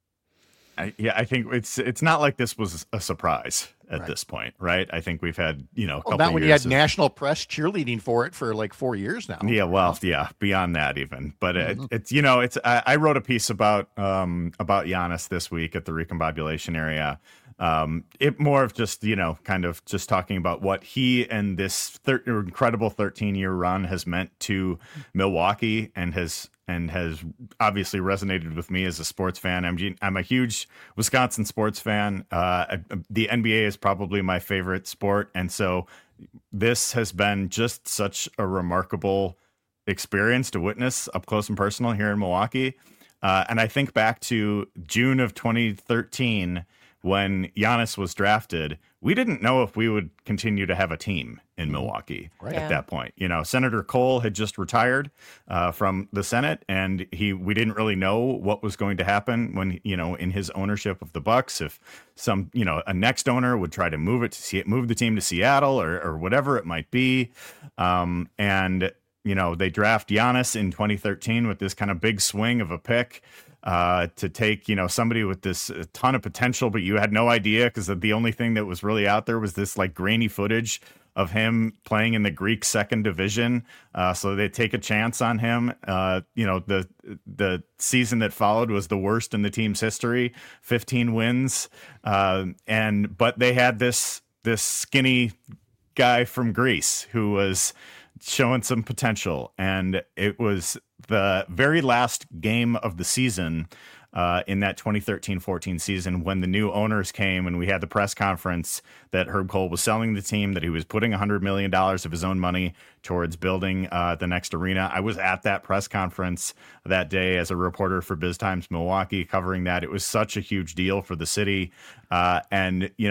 A: I, yeah, I think it's it's not like this was a surprise at
B: Right.
A: this point, right? I think we've had, you know, a
B: Well,
A: couple
B: not when you
A: years
B: had
A: of-
B: national press cheerleading for it for like four years now.
A: Yeah, well, yeah, beyond that even. But
B: Mhm.
A: it, it's, you know, it's I, I wrote a piece about um about Giannis this week at the Recombobulation area. Um, it more of just, you know, kind of just talking about what he and this thir- incredible thirteen year run has meant to Milwaukee, and has and has obviously resonated with me as a sports fan. I'm I'm a huge Wisconsin sports fan. Uh, the N B A is probably my favorite sport, and so this has been just such a remarkable experience to witness up close and personal here in Milwaukee. Uh, and I think back to June of twenty thirteen when Giannis was drafted. We didn't know if we would continue to have a team in Milwaukee
B: Right.
A: at
C: Yeah.
A: that point. You know, Senator Cole had just retired uh, from the Senate, and he we didn't really know what was going to happen when, you know, in his ownership of the Bucks, if some, you know, a next owner would try to move it to see move the team to Seattle or or whatever it might be. Um, and you know, they draft Giannis in twenty thirteen with this kind of big swing of a pick uh, to take, you know, somebody with this a ton of potential, but you had no idea because the only thing that was really out there was this like grainy footage of him playing in the Greek second division. Uh, so they take a chance on him. Uh, you know, the the season that followed was the worst in the team's history, fifteen wins. Uh, and but they had this this skinny guy from Greece who was showing some potential, and it was the very last game of the season uh, in that twenty thirteen fourteen season when the new owners came and we had the press conference that Herb Cole was selling the team, that he was putting one hundred million dollars of his own money towards building uh, the next arena. I was at that press conference that day as a reporter for BizTimes Milwaukee covering that. It was such a huge deal for the city. Uh, and, you know,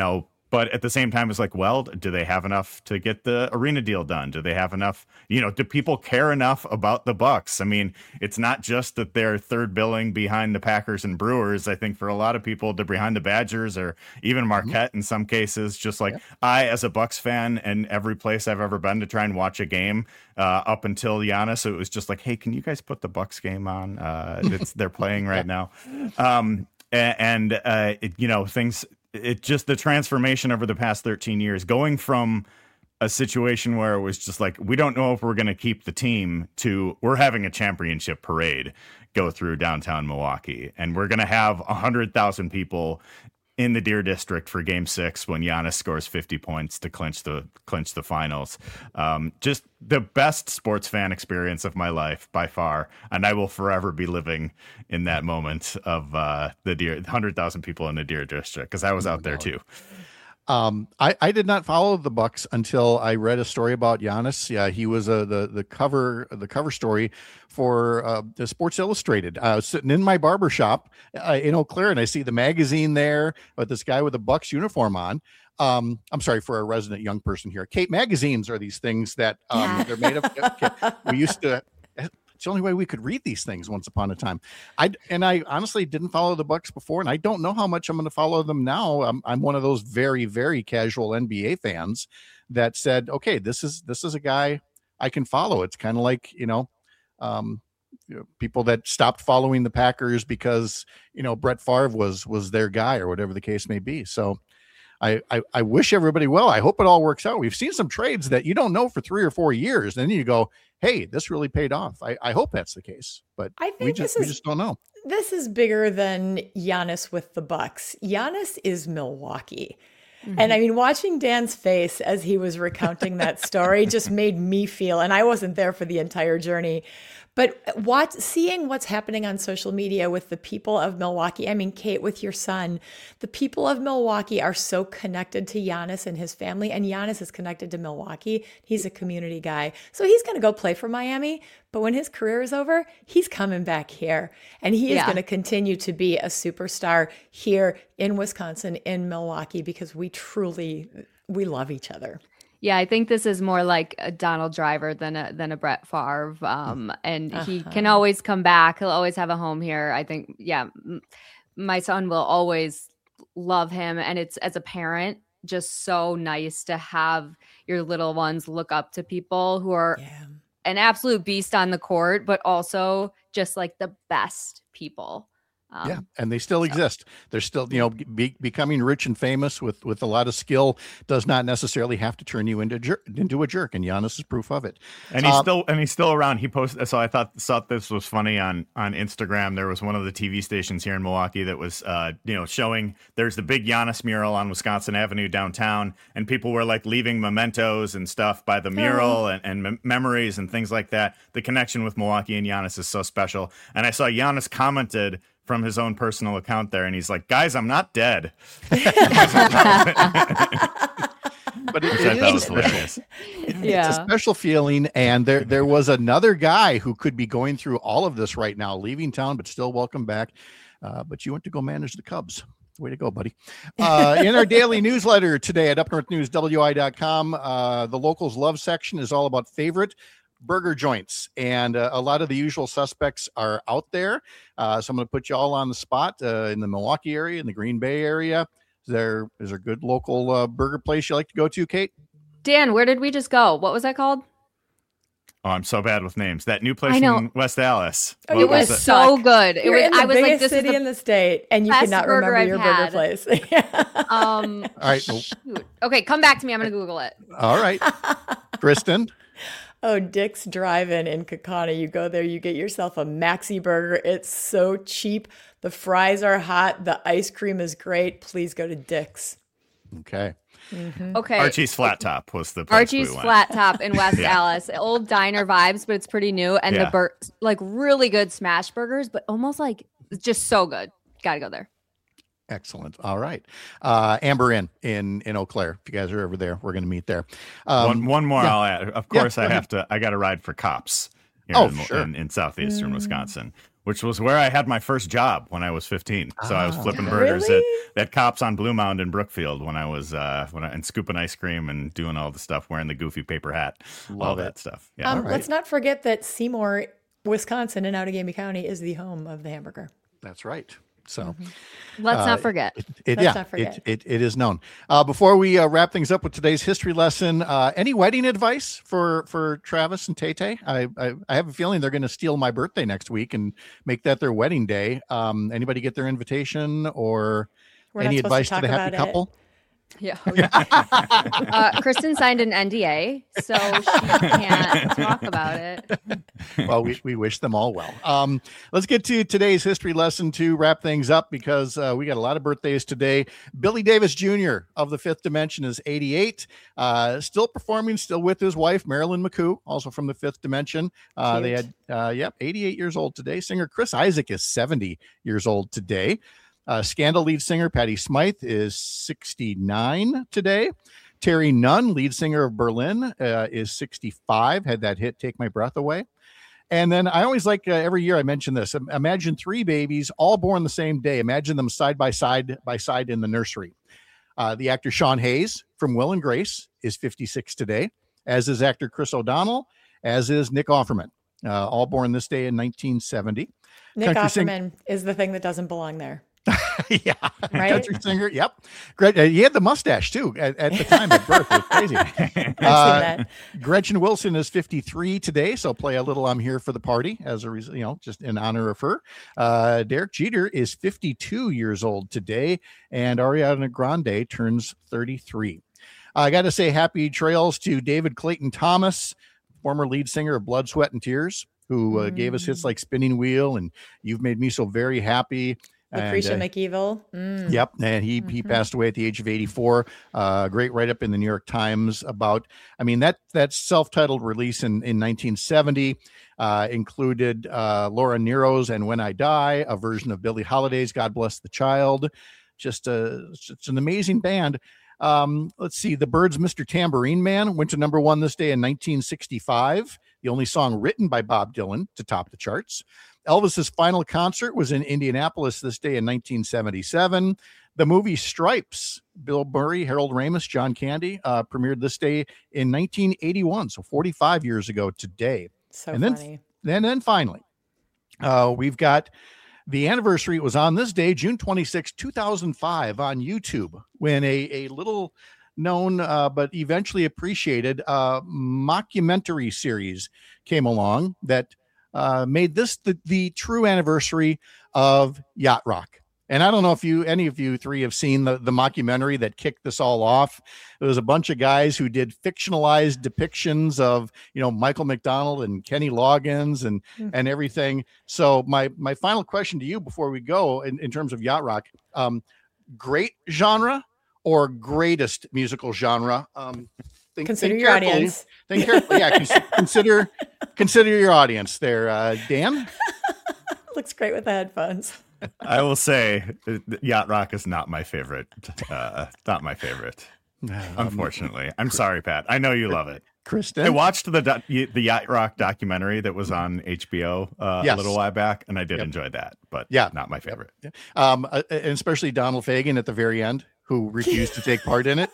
A: But at the same time, it's like, well, do they have enough to get the arena deal done? Do they have enough? You know, do people care enough about the Bucks? I mean, it's not just that they're third billing behind the Packers and Brewers. I think for a lot of people, they're behind the Badgers or even Marquette mm-hmm. in some cases. Just like yeah. I, as a Bucks fan, and every place I've ever been to try and watch a game uh, up until Giannis, it was just like, hey, can you guys put the Bucks game on? Uh, it's they're playing right now, um, and, and uh, it, you know things. It just the transformation over the past thirteen years, going from a situation where it was just like, we don't know if we're going to keep the team, to we're having a championship parade go through downtown Milwaukee. And we're going to have one hundred thousand people in the Deer District for game six when Giannis scores fifty points to clinch the clinch the finals. Um, just the best sports fan experience of my life by far. And I will forever be living in that moment of uh, the Deer, one hundred thousand people in the Deer District, because I was out there too.
B: Um, I, I did not follow the Bucks until I read a story about Giannis. Yeah, he was a, the the cover the cover story for uh, the Sports Illustrated. I was sitting in my barbershop uh, in Eau Claire, and I see the magazine there with this guy with a Bucks uniform on. Um, I'm sorry for a resident young person here. Kate, magazines are these things that um, yeah. they're made of. Okay, we used to. It's the only way we could read these things once upon a time. I and I honestly didn't follow the Bucks before, and I don't know how much I'm going to follow them now. I'm I'm one of those very very casual N B A fans that said, okay, this is this is a guy I can follow. It's kind of like you know, um, you know, people that stopped following the Packers because you know Brett Favre was was their guy or whatever the case may be. So. I, I, I wish everybody well. I hope it all works out. We've seen some trades that you don't know for three or four years. And then you go, hey, this really paid off. I, I hope that's the case. But
C: I think
B: we just
C: is,
B: we just don't know.
C: This is bigger than Giannis with the Bucks. Giannis is Milwaukee. Mm-hmm. And I mean, watching Dan's face as he was recounting that story just made me feel, and I wasn't there for the entire journey, but what, seeing what's happening on social media with the people of Milwaukee, I mean, Kate, with your son, the people of Milwaukee are so connected to Giannis and his family, and Giannis is connected to Milwaukee. He's a community guy. So he's going to go play for Miami, but when his career is over, he's coming back here, and he is yeah. going to continue to be a superstar here in Wisconsin, in Milwaukee, because we truly, we love each other.
D: Yeah, I think this is more like a Donald Driver than a than a Brett Favre, um, and uh-huh. he can always come back. He'll always have a home here. I think, yeah, m- my son will always love him, and it's, as a parent, just so nice to have your little ones look up to people who are yeah. an absolute beast on the court, but also just like the best people. Um,
B: yeah, and they still so. exist. They're still, you know, be, becoming rich and famous with with a lot of skill does not necessarily have to turn you into a jerk, into a jerk. And Giannis is proof of it.
A: And he's um, still and he's still around. He posted. So I thought thought this was funny on on Instagram. There was one of the T V stations here in Milwaukee that was, uh, you know, showing there's the big Giannis mural on Wisconsin Avenue downtown, and people were like leaving mementos and stuff by the mural oh. and, and mem- memories and things like that. The connection with Milwaukee and Giannis is so special. And I saw Giannis commented from his own personal account there, and he's like, guys, I'm not dead.
B: But it, it is
A: hilarious.
D: Yeah.
B: It's a special feeling, and there there was another guy who could be going through all of this right now, leaving town but still welcome back, uh, but you went to go manage the Cubs. Way to go, buddy. Uh, in our daily newsletter today at up north news w i dot com, uh, the locals love section is all about favorite burger joints, and uh, a lot of the usual suspects are out there. Uh, so I'm going to put you all on the spot uh, in the Milwaukee area, in the Green Bay area. Is there is there a good local uh, burger place you like to go to, Kate?
D: Dan, where did we just go? What was that called?
A: Oh, I'm so bad with names. That new place in West Allis.
C: Oh,
D: it was, was so good. It
C: You're
D: was.
C: in the
D: I was
C: biggest
D: like, "This
C: city
D: is the
C: in the state," and you cannot remember
D: I've
C: your
D: had.
C: burger place.
D: um.
B: All right. Well,
D: okay, come back to me. I'm going to Google it.
B: All right, Kristen.
C: Oh, Dick's Drive-In in Kaukauna. You go there, you get yourself a maxi burger. It's so cheap. The fries are hot. The ice cream is great. Please go to Dick's.
B: Okay.
C: Mm-hmm.
D: Okay.
A: Archie's Flat Top was the place
D: Archie's
A: we went.
D: Flat Top in West
A: Yeah.
D: Allis. Old diner vibes, but it's pretty new. And
A: Yeah.
D: the bur- like really good smash burgers, but almost like just so good. Got to go there.
B: Excellent. All right. Uh, Amber Inn in, in Eau Claire. If you guys are over there, we're going to meet there. Um,
A: one, one more
B: yeah.
A: I'll add. Of course,
B: Yeah,
A: I
B: go
A: have to, I got to ride for Cops here
B: Oh,
A: in,
B: sure.
A: in, in southeastern
C: Mm.
A: Wisconsin. which was where I had my first job when I was fifteen. So I was
B: Oh,
A: flipping
B: okay.
A: burgers
C: Really?
A: at, at Cops on Blue Mound in Brookfield when I was uh, when I, and scooping ice cream and doing all the stuff, wearing the goofy paper hat, all
B: Love
A: that
B: it.
A: stuff. Yeah.
C: Um,
B: right.
C: Let's not forget that Seymour, Wisconsin, in Outagamie County is the home of the hamburger.
B: That's right. So
D: Let's
B: Uh,
D: not forget.
B: it,
C: Let's
B: yeah,
C: not forget.
B: it, it, it is known. Uh, before we uh, wrap things up with today's history lesson, uh, any wedding advice for, for Travis and Tay Tay? I, I, I have a feeling they're going to steal my birthday next week and make that their wedding day. Um, anybody get their invitation or
C: We're not
B: any
C: supposed to
B: advice to,
C: talk
B: the happy
C: about it.
B: couple?
D: Yeah. uh, Kristen signed an N D A, so she can't talk about it.
B: Well, we, we wish them all well. Um, let's get to today's history lesson to wrap things up because uh, we got a lot of birthdays today. Billy Davis Junior of the Fifth Dimension is eighty-eight, uh, still performing, still with his wife, Marilyn McCoo, also from the Fifth Dimension. Uh, they had, uh, yep, eighty-eight years old today. Singer Chris Isaac is seventy years old today. Uh, Scandal lead singer Patty Smythe is sixty-nine today. Terry Nunn, lead singer of Berlin, uh, is sixty-five, had that hit Take My Breath Away. And then I always like, uh, every year I mention this, imagine three babies all born the same day. Imagine them side by side by side in the nursery. Uh, the actor Sean Hayes from Will and Grace is fifty-six today, as is actor Chris O'Donnell, as is Nick Offerman, uh, all born this day in nineteen seventy.
C: Nick
B: Country sing-
C: Offerman is the thing that doesn't belong there.
B: Yeah,
C: Right?
B: country singer. Yep, great. Uh, he had the mustache too at, at the time of birth. It was crazy.
C: I've seen
B: Uh,
C: that.
B: Gretchen Wilson is fifty-three today, so play a little "I'm Here for the Party" as a reason, you know, just in honor of her. Uh, Derek Jeter is fifty-two years old today, and Ariana Grande turns thirty-three. I got to say happy trails to David Clayton Thomas, former lead singer of Blood, Sweat, and Tears, who uh, gave us hits like "Spinning Wheel" and "You've Made Me So Very Happy."
C: Lucretia
B: And, uh,
C: McEvil. Mm.
B: Yep, and he he
C: Mhm.
B: passed away at the age of eighty-four. Uh, great write up in the New York Times about. I mean that that self-titled release in in nineteen seventy uh, included uh, Laura Nero's "And When I Die," a version of Billie Holiday's "God Bless the Child." Just a it's an amazing band. Um, let's see, the Byrds' "Mister Tambourine Man" went to number one this day in nineteen sixty-five. The only song written by Bob Dylan to top the charts. Elvis's final concert was in Indianapolis this day in nineteen seventy-seven. The movie Stripes, Bill Murray, Harold Ramis, John Candy, uh, premiered this day in nineteen eighty-one, so forty-five years ago today.
C: So
B: And then-
C: funny.
B: And then finally, uh, we've got the anniversary. It was on this day, June twenty-sixth, two thousand five, on YouTube, when a, a little known uh, but eventually appreciated uh, mockumentary series came along that uh, made this the, the true anniversary of Yacht Rock. And I don't know if you, any of you three have seen the, the mockumentary that kicked this all off. It was a bunch of guys who did fictionalized depictions of, you know, Michael McDonald and Kenny Loggins and,
C: Mhm.
B: and everything. So my, my final question to you before we go in, in terms of Yacht Rock, um, great genre or greatest musical genre? Um, think,
C: Consider
B: think
C: your
B: carefully.
C: audience.
B: Think carefully. Yeah. Cons- consider, consider your audience there. Uh, Dan?
C: Looks great with the headphones.
A: I will say, uh, Yacht Rock is not my favorite. Uh, not my favorite. Unfortunately, I'm sorry, Pat. I know you love it.
B: Kristen?
A: I watched the doc- the Yacht Rock documentary that was on H B O uh,
B: Yes.
A: a little while back, and I did
B: Yep.
A: enjoy that. But
B: Yeah.
A: not my favorite.
B: um, uh, and especially Donald Fagen at the very end, who refused to take part in it.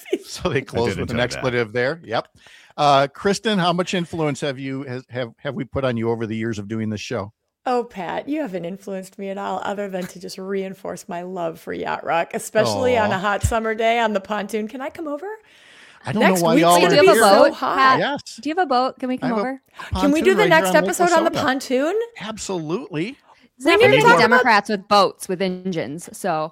B: So they closed
A: did
B: with an
A: enjoy that.
B: expletive there. Yep. Uh, Kristen, how much influence have you has, have have we put on you over the years of doing this show?
C: Oh, Pat, you haven't influenced me at all other than to just reinforce my love for Yacht Rock, especially
B: Aw.
C: on a hot summer day on the pontoon. Can I come over?
B: I don't
C: Next
B: know why
C: week's
B: y'all
C: gonna
B: are
D: Do you have
C: be
D: a
B: here.
C: so
D: boat?
C: hot.
D: Pat?
B: Yes,
D: Do you have a boat? Can we come
B: I have a
D: over?
C: Can we
B: pontoon
C: do the
B: right
C: next
B: here on Lake
C: episode on the
B: Wissota.
C: pontoon?
B: Absolutely.
C: We
D: Not
C: need
D: many
C: to talk about-
D: Democrats with boats with engines, so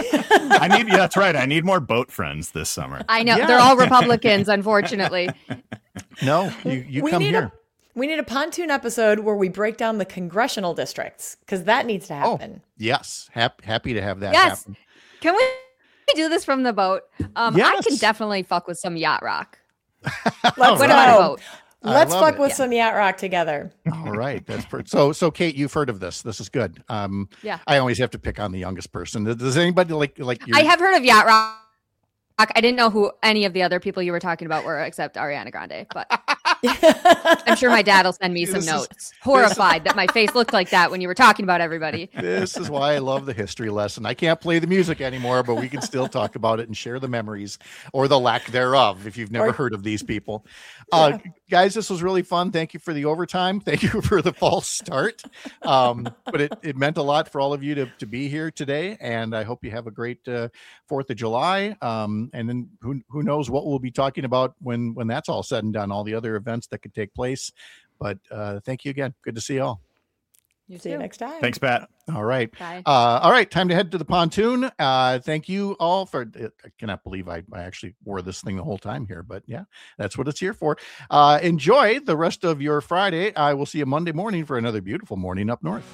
A: I need. Yeah, that's right. I need more boat friends this summer.
D: I know
B: Yeah.
D: they're all Republicans, unfortunately.
B: No, you, you
C: we
B: come
C: need
B: here.
C: a we need a pontoon episode where we break down the congressional districts because that needs to
B: Oh,
C: happen.
B: yes. Hap- happy to have that
D: Yes.
B: happen.
D: Can we do this from the boat? Um, I can
B: Yes.
D: definitely fuck with some yacht rock.
C: Let's
D: What
B: right.
D: about a
C: go.
D: boat?
B: I
C: Let's
B: love
C: fuck
B: it.
C: with
D: Yeah.
C: some Yacht Rock together.
B: All right. That's per- so. So, Kate, you've heard of this. This is good. Um,
D: Yeah.
B: I always have to pick on the youngest person. Does anybody like like? Your,
D: I have heard of yacht rock. I didn't know who any of the other people you were talking about were except Ariana Grande, but I'm sure my dad will send me some
B: This is-
D: notes. Horrified that my face looked like that when you were talking about everybody.
B: This is why I love the history lesson. I can't play the music anymore, but we can still talk about it and share the memories or the lack thereof if you've never
C: Or-
B: heard of these people. Uh, guys, this was really fun. Thank you for the overtime. Thank you for the false start. Um, but it, it meant a lot for all of you to, to be here today. And I hope you have a great uh, fourth of July. Um, and then who, who knows what we'll be talking about when, when that's all said and done, all the other events that could take place. But uh, thank you again. Good to see you all.
D: You
C: See you
D: too.
C: next time.
A: Thanks, Pat.
B: All right.
D: Bye.
B: Uh, all right. Time to head to the pontoon. Uh, thank you all for, I cannot believe I, I actually wore this thing the whole time here, but yeah, that's what it's here for. Uh, enjoy the rest of your Friday. I will see you Monday morning for another beautiful morning up north.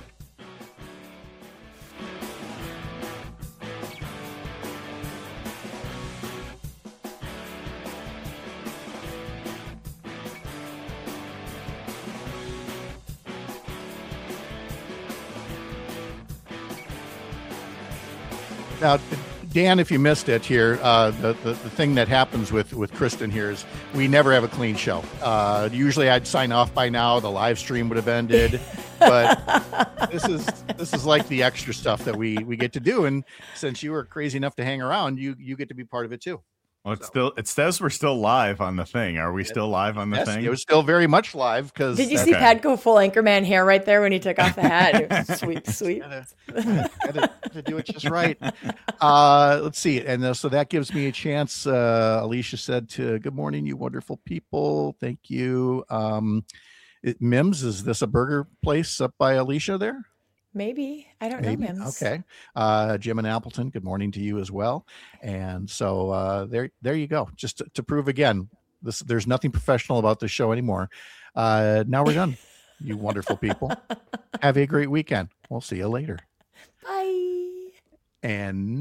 B: Now, Dan, if you missed it here, uh, the, the the thing that happens with with Kristen here is we never have a clean show. Uh, usually, I'd sign off by now. The live stream would have ended, but this is this is like the extra stuff that we we get to do. And since you were crazy enough to hang around, you you get to be part of it too.
A: Well, it's still it says we're still live on the thing. Are we still live on the
B: Yes,
A: thing?
B: it was still very much live because
C: Did you see
A: Okay.
C: Pat go full Anchorman hair right there when he took off the hat? It was sweet, sweet.
B: Gotta, gotta, gotta do it just right. Uh, let's see. And uh, so that gives me a chance. Uh, Alicia said to good morning, you wonderful people. Thank you. Um, it, Mims, is this a burger place up by Alicia there?
C: Maybe. I don't
B: Maybe.
C: know, Mims.
B: Okay. Uh, Jim and Appleton, good morning to you as well. And so uh, there, there you go. Just to, to prove again, this there's nothing professional about this show anymore. Uh, now we're done. You wonderful people. Have a great weekend. We'll see you later.
C: Bye.
B: And